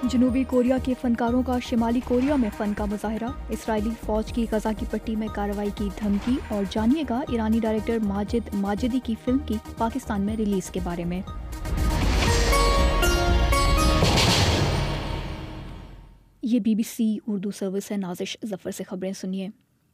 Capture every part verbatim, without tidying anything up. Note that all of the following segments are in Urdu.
جنوبی کوریا کے فنکاروں کا شمالی کوریا میں فن کا مظاہرہ، اسرائیلی فوج کی غزہ کی پٹی میں کارروائی کی دھمکی، اور جانیے گا ایرانی ڈائریکٹر ماجد ماجدی کی فلم کی پاکستان میں ریلیز کے بارے میں۔ یہ B B C Urdu service ہے، نازش ظفر سے خبریں سنیے۔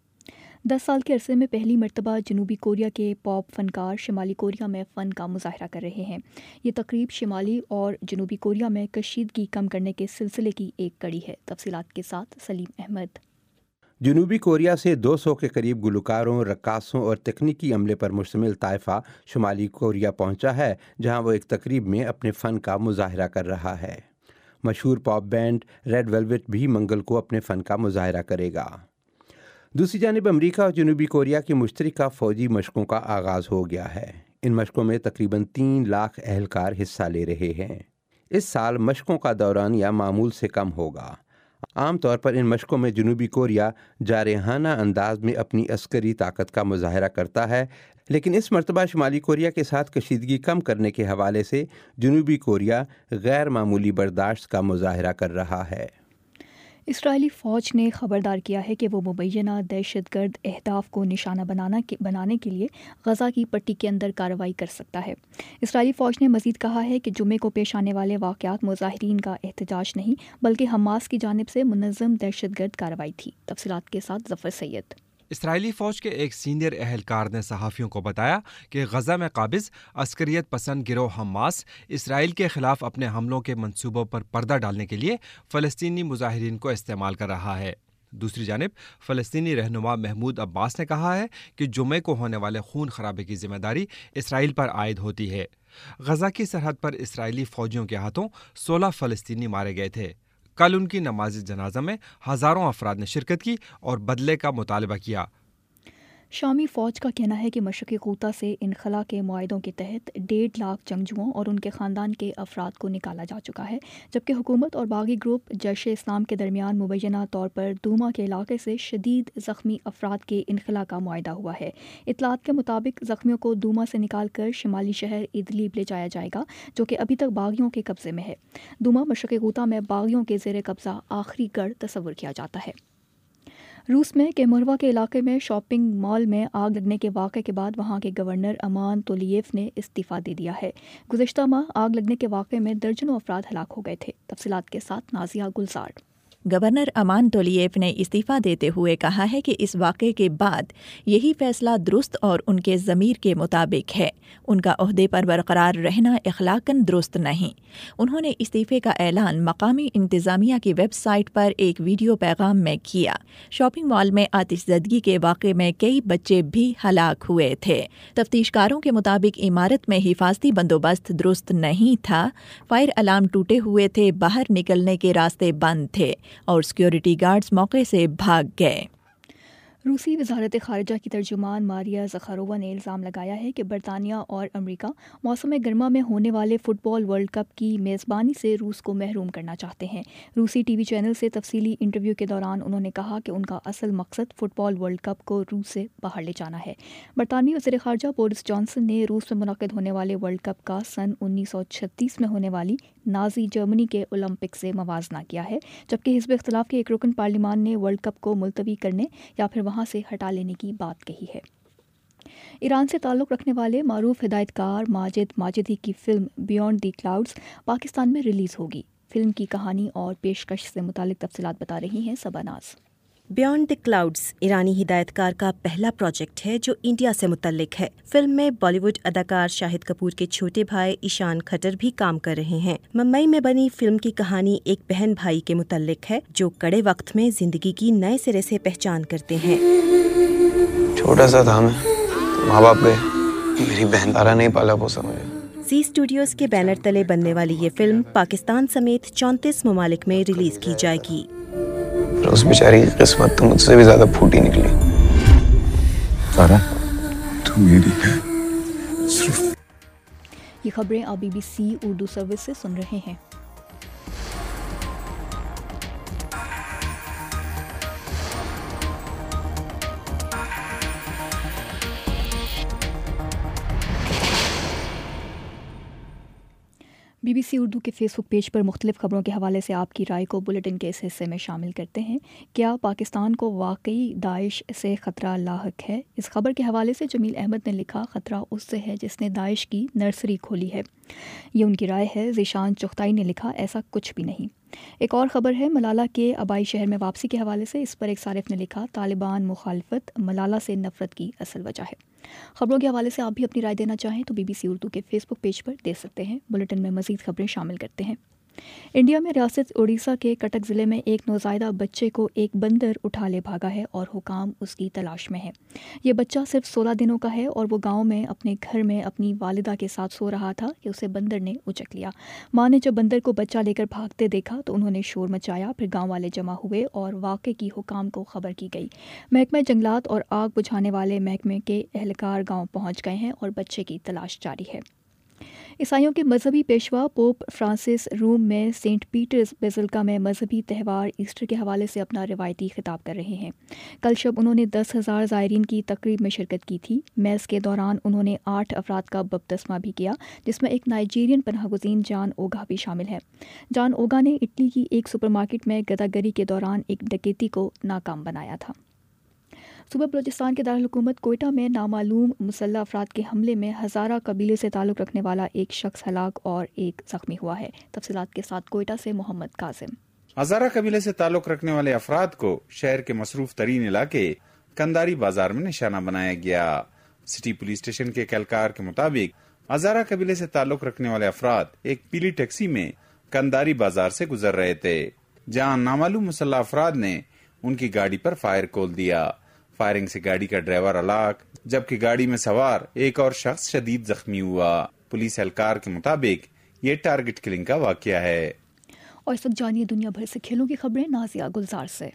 دس سال کے عرصے میں پہلی مرتبہ جنوبی کوریا کے پاپ فنکار شمالی کوریا میں فن کا مظاہرہ کر رہے ہیں۔ یہ تقریب شمالی اور جنوبی کوریا میں کشیدگی کم کرنے کے سلسلے کی ایک کڑی ہے۔ تفصیلات کے ساتھ سلیم احمد۔ جنوبی کوریا سے دو سو کے قریب گلوکاروں، رقاصوں اور تکنیکی عملے پر مشتمل طائفہ شمالی کوریا پہنچا ہے، جہاں وہ ایک تقریب میں اپنے فن کا مظاہرہ کر رہا ہے۔ مشہور پاپ بینڈ ریڈ ویلویٹ بھی منگل کو اپنے فن کا مظاہرہ کرے گا۔ دوسری جانب امریکہ اور جنوبی کوریا کی مشترکہ فوجی مشقوں کا آغاز ہو گیا ہے۔ ان مشقوں میں تقریباً تین لاکھ اہلکار حصہ لے رہے ہیں۔ اس سال مشقوں کا دورانیہ معمول سے کم ہوگا۔ عام طور پر ان مشقوں میں جنوبی کوریا جارحانہ انداز میں اپنی عسکری طاقت کا مظاہرہ کرتا ہے، لیکن اس مرتبہ شمالی کوریا کے ساتھ کشیدگی کم کرنے کے حوالے سے جنوبی کوریا غیر معمولی برداشت کا مظاہرہ کر رہا ہے۔ اسرائیلی فوج نے خبردار کیا ہے کہ وہ مبینہ دہشت گرد اہداف کو نشانہ بنانا کے بنانے کے لیے غزہ کی پٹی کے اندر کارروائی کر سکتا ہے۔ اسرائیلی فوج نے مزید کہا ہے کہ جمعے کو پیش آنے والے واقعات مظاہرین کا احتجاج نہیں بلکہ حماس کی جانب سے منظم دہشت گرد کارروائی تھی۔ تفصیلات کے ساتھ ظفر سید۔ اسرائیلی فوج کے ایک سینئر اہلکار نے صحافیوں کو بتایا کہ غزہ میں قابض عسکریت پسند گروہ حماس اسرائیل کے خلاف اپنے حملوں کے منصوبوں پر پردہ ڈالنے کے لیے فلسطینی مظاہرین کو استعمال کر رہا ہے۔ دوسری جانب فلسطینی رہنما محمود عباس نے کہا ہے کہ جمعے کو ہونے والے خون خرابے کی ذمہ داری اسرائیل پر عائد ہوتی ہے۔ غزہ کی سرحد پر اسرائیلی فوجیوں کے ہاتھوں سولہ فلسطینی مارے گئے تھے۔ کل ان کی نماز جنازہ میں ہزاروں افراد نے شرکت کی اور بدلے کا مطالبہ کیا۔ شامی فوج کا کہنا ہے کہ مشرقی غوطہ سے انخلا کے معاہدوں کے تحت ڈیڑھ لاکھ جنگجوؤں اور ان کے خاندان کے افراد کو نکالا جا چکا ہے، جبکہ حکومت اور باغی گروپ جیش اسلام کے درمیان مبینہ طور پر دوما کے علاقے سے شدید زخمی افراد کے انخلا کا معاہدہ ہوا ہے۔ اطلاعات کے مطابق زخمیوں کو دوما سے نکال کر شمالی شہر ادلیب لے جایا جائے گا، جو کہ ابھی تک باغیوں کے قبضے میں ہے۔ دوما مشرقی غوطہ میں باغیوں کے زیر قبضہ آخری گڑھ تصور کیا جاتا ہے۔ روس میں کیموروا کے علاقے میں شاپنگ مال میں آگ لگنے کے واقعے کے بعد وہاں کے گورنر امان تولییف نے استعفیٰ دے دیا ہے۔ گزشتہ ماہ آگ لگنے کے واقعے میں درجنوں افراد ہلاک ہو گئے تھے۔ تفصیلات کے ساتھ نازیہ گلزار۔ گورنر امان تولییف نے استعفیٰ دیتے ہوئے کہا ہے کہ اس واقعے کے بعد یہی فیصلہ درست اور ان کے ضمیر کے مطابق ہے۔ ان کا عہدے پر برقرار رہنا اخلاقاً درست نہیں۔ انہوں نے استعفے کا اعلان مقامی انتظامیہ کی ویب سائٹ پر ایک ویڈیو پیغام میں کیا۔ شاپنگ مال میں آتش زدگی کے واقعے میں کئی بچے بھی ہلاک ہوئے تھے۔ تفتیش کاروں کے مطابق عمارت میں حفاظتی بندوبست درست نہیں تھا، فائر الارم ٹوٹے ہوئے تھے، باہر نکلنے کے راستے بند تھے اور سیکیورٹی گارڈز موقع سے بھاگ گئے۔ روسی وزارت خارجہ کی ترجمان ماریا زخارووا نے الزام لگایا ہے کہ برطانیہ اور امریکہ موسم گرما میں ہونے والے فٹ بال ورلڈ کپ کی میزبانی سے روس کو محروم کرنا چاہتے ہیں۔ روسی ٹی وی چینل سے تفصیلی انٹرویو کے دوران انہوں نے کہا کہ ان کا اصل مقصد فٹ بال ورلڈ کپ کو روس سے باہر لے جانا ہے۔ برطانوی وزیر خارجہ بورس جانسن نے روس میں منعقد ہونے والے ورلڈ کپ کا سن انیس سو چھتیس میں ہونے والی نازی جرمنی کے اولمپک سے موازنہ کیا ہے، جبکہ حزب اختلاف کے ایک رکن پارلیمان نے ورلڈ کپ کو ملتوی کرنے یا پھر وہاں سے ہٹا لینے کی بات کہی ہے۔ ایران سے تعلق رکھنے والے معروف ہدایت کار ماجد ماجدی کی film Beyond the Clouds Pakistan میں ریلیز ہوگی۔ فلم کی کہانی اور پیشکش سے متعلق تفصیلات بتا رہی ہیں سبا ناز۔ بیونڈ دی کلاؤڈز ایرانی ہدایت کار کا پہلا پروجیکٹ ہے جو انڈیا سے متعلق ہے۔ فلم میں بالی ووڈ اداکار شاہد کپور کے چھوٹے بھائی ایشان کھٹر بھی کام کر رہے ہیں۔ ممبئی میں بنی فلم کی کہانی ایک بہن بھائی کے متعلق ہے جو کڑے وقت میں زندگی کی نئے سرے سے پہچان کرتے ہیں۔ چھوٹا سا تھا میں، ماں باپ گئے، میری بہن تارا نہیں پالا پوسا مجھے۔ زی اسٹوڈیوز کے بینر تلے بننے والی یہ فلم پاکستان سمیت چونتیس ممالک میں ریلیز کی جائے گی۔ اس بیچاری کی قسمت تو مجھ سے بھی زیادہ پھوٹی نکلی۔ تارا تو میری ہے صرف۔ یہ خبریں آپ B B C Urdu service سے سن رہے ہیں۔ بی بی سی اردو کے فیس بک پیج پر مختلف خبروں کے حوالے سے آپ کی رائے کو بلیٹن کے اس حصے میں شامل کرتے ہیں۔ کیا پاکستان کو واقعی داعش سے خطرہ لاحق ہے؟ اس خبر کے حوالے سے جمیل احمد نے لکھا، خطرہ اس سے ہے جس نے داعش کی نرسری کھولی ہے۔ یہ ان کی رائے ہے۔ ذیشان چغتائی نے لکھا، ایسا کچھ بھی نہیں۔ ایک اور خبر ہے ملالہ کے آبائی شہر میں واپسی کے حوالے سے، اس پر ایک صارف نے لکھا، طالبان مخالفت ملالہ سے نفرت کی اصل وجہ ہے۔ خبروں کے حوالے سے آپ بھی اپنی رائے دینا چاہیں تو بی بی سی اردو کے فیس بک پیج پر دے سکتے ہیں۔ بلیٹن میں مزید خبریں شامل کرتے ہیں۔ انڈیا میں ریاست اڑیسہ کے کٹک ضلع میں ایک نوزائیدہ بچے کو ایک بندر اٹھا لے بھاگا ہے اور حکام اس کی تلاش میں ہے۔ یہ بچہ صرف سولہ دنوں کا ہے اور وہ گاؤں میں اپنے گھر میں اپنی والدہ کے ساتھ سو رہا تھا کہ اسے بندر نے اچک لیا۔ ماں نے جب بندر کو بچہ لے کر بھاگتے دیکھا تو انہوں نے شور مچایا، پھر گاؤں والے جمع ہوئے اور واقعے کی حکام کو خبر کی گئی۔ محکمہ جنگلات اور آگ بجھانے والے محکمے کے اہلکار گاؤں پہنچ گئے ہیں اور بچے کی تلاش جاری ہے۔ عیسائیوں کے مذہبی پیشوا پوپ فرانسس روم میں سینٹ پیٹرز بیسیلکا میں مذہبی تہوار ایسٹر کے حوالے سے اپنا روایتی خطاب کر رہے ہیں۔ کل شب انہوں نے دس ہزار زائرین کی تقریب میں شرکت کی تھی۔ میس کے دوران انہوں نے آٹھ افراد کا بپتسمہ بھی کیا، جس میں ایک نائجیرین پناہ گزین جان اوگا بھی شامل ہے۔ جان اوگا نے اٹلی کی ایک سپر مارکیٹ میں گداگری کے دوران ایک ڈکیتی کو ناکام بنایا تھا۔ صوبہ بلوچستان کے دارالحکومت کوئٹہ میں نامعلوم مسلح افراد کے حملے میں ہزارہ قبیلے سے تعلق رکھنے والا ایک شخص ہلاک اور ایک زخمی ہوا ہے۔ تفصیلات کے ساتھ کوئٹہ سے محمد قاسم۔ ہزارہ قبیلے سے تعلق رکھنے والے افراد کو شہر کے مصروف ترین علاقے کنداری بازار میں نشانہ بنایا گیا۔ سٹی پولیس اسٹیشن کے اہلکار کے مطابق ہزارہ قبیلے سے تعلق رکھنے والے افراد ایک پیلی ٹیکسی میں کنداری بازار سے گزر رہے تھے، جہاں نامعلوم مسلح افراد نے ان کی گاڑی پر فائر کھول دیا۔ فائرنگ سے گاڑی کا ڈرائیور ہلاک جبکہ گاڑی میں سوار ایک اور شخص شدید زخمی ہوا۔ پولیس اہلکار کے مطابق یہ ٹارگٹ کلنگ کا واقعہ ہے۔ اور اس وقت جانیے دنیا بھر سے کھیلوں کی خبریں نازیہ گلزار سے۔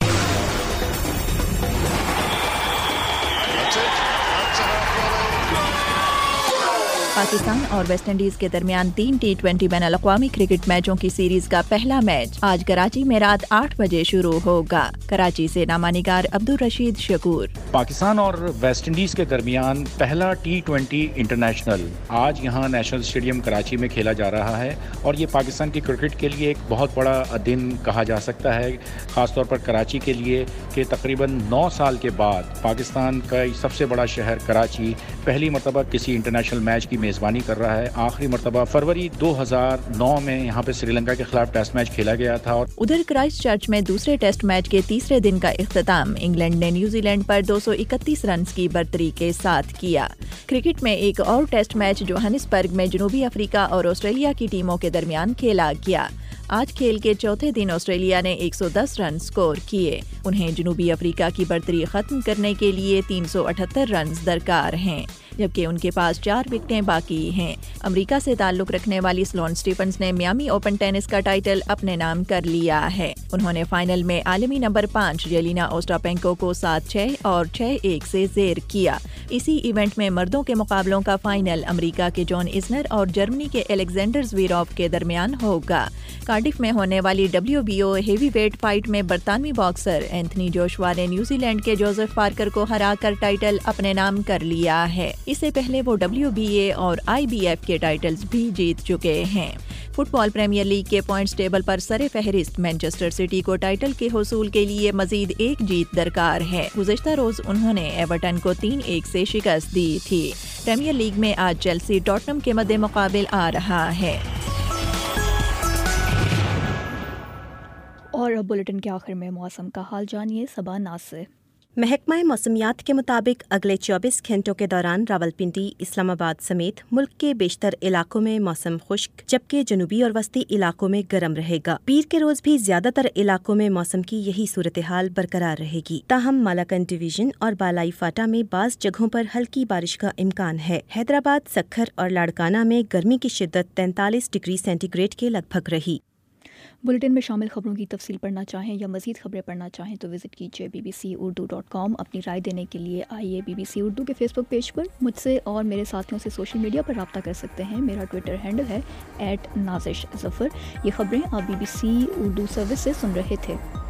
پاکستان اور ویسٹ انڈیز کے درمیان تین ٹی ٹوینٹی بین الاقوامی کرکٹ میچوں کی سیریز کا پہلا میچ آج کراچی میں رات آٹھ بجے شروع ہوگا۔ کراچی سے نامہ نگار عبدالرشید شکور۔ پاکستان اور ویسٹ انڈیز کے درمیان پہلا ٹی ٹوینٹی انٹرنیشنل آج یہاں نیشنل اسٹیڈیم کراچی میں کھیلا جا رہا ہے اور یہ پاکستان کی کرکٹ کے لیے ایک بہت بڑا دن کہا جا سکتا ہے، خاص طور پر کراچی کے لیے کہ تقریباً نو سال کے بعد پاکستان کا سب سے بڑا شہر کراچی پہلی مرتبہ کسی انٹرنیشنل میچ کی میزبانی کر رہا ہے۔ آخری مرتبہ فروری دو ہزار نو میں یہاں پہ سری لنکا کے خلاف ٹیسٹ میچ کھیلا گیا تھا۔ اور ادھر کرائسٹ چرچ میں دوسرے ٹیسٹ میچ کے تیسرے دن کا اختتام انگلینڈ نے نیوزی لینڈ پر دو سو اکتیس رنز کی برتری کے ساتھ کیا۔ کرکٹ میں ایک اور ٹیسٹ میچ جوہانسبرگ میں جنوبی افریقہ اور آسٹریلیا کی ٹیموں کے درمیان کھیلا گیا۔ آج کھیل کے چوتھے دن آسٹریلیا نے ایک سو دس رن سکور کیے۔ انہیں جنوبی افریقہ کی برتری ختم کرنے کے لیے تین سو اٹھہتر رنز درکار ہیں، جبکہ ان کے پاس چار وکٹیں باقی ہیں۔ امریکہ سے تعلق رکھنے والی سلون اسٹیفنز نے میامی اوپن ٹینس کا ٹائٹل اپنے نام کر لیا ہے۔ انہوں نے فائنل میں عالمی نمبر پانچ جیلینا اوسٹاپینکو کو سات چھ اور چھ ایک سے زیر کیا۔ اسی ایونٹ میں مردوں کے مقابلوں کا فائنل امریکہ کے جان اسنر اور جرمنی کے الیگزینڈر زویروف کے درمیان ہوگا۔ کارڈف میں ہونے والی W B O heavyweight fight میں برطانوی باکسر اینتھنی جوشوا نے نیوزی لینڈ کے جوزف پارکر کو ہرا کر ٹائٹل اپنے نام کر لیا ہے۔ اس سے پہلے وہ ڈبلیو بی اے اور آئی بی ایف کے ٹائٹلز بھی جیت چکے ہیں۔ فٹ بال پریمیئر لیگ کے پوائنٹس ٹیبل پر سر فہرست مانچسٹر سٹی کو ٹائٹل کے حصول کے لیے مزید ایک جیت درکار ہے۔ گزشتہ روز انہوں نے ایورٹن کو تین ایک سے شکست دی تھی۔ پریمیئر لیگ میں آج چیلسی ٹوٹنہم کے مد مقابل آ رہا ہے۔ اور اب بلیٹن کے آخر میں موسم کا حال جانیے صبا ناز سے۔ محکمہ موسمیات کے مطابق اگلے چوبیس گھنٹوں کے دوران راولپنڈی، اسلام آباد سمیت ملک کے بیشتر علاقوں میں موسم خشک جبکہ جنوبی اور وسطی علاقوں میں گرم رہے گا۔ پیر کے روز بھی زیادہ تر علاقوں میں موسم کی یہی صورتحال برقرار رہے گی، تاہم مالاکنڈ ڈویژن اور بالائی فاٹا میں بعض جگہوں پر ہلکی بارش کا امکان ہے۔ حیدرآباد، سکھر اور لاڑکانہ میں گرمی کی شدت تینتالیس ڈگری سینٹی گریڈ کے لگ بھگ رہی۔ بلیٹن میں شامل خبروں کی تفصیل پڑھنا چاہیں یا مزید خبریں پڑھنا چاہیں تو وزٹ کیجیے B B C Urdu dot com. اپنی رائے دینے کے لیے آئیے بی بی سی اردو کے فیس بک پیج پر مجھ سے اور میرے ساتھیوں سے سوشل میڈیا پر رابطہ کر سکتے ہیں۔ میرا ٹویٹر ہینڈل ہے ایٹ نازش ظفر۔ یہ خبریں آپ B B C Urdu service سے سن رہے تھے۔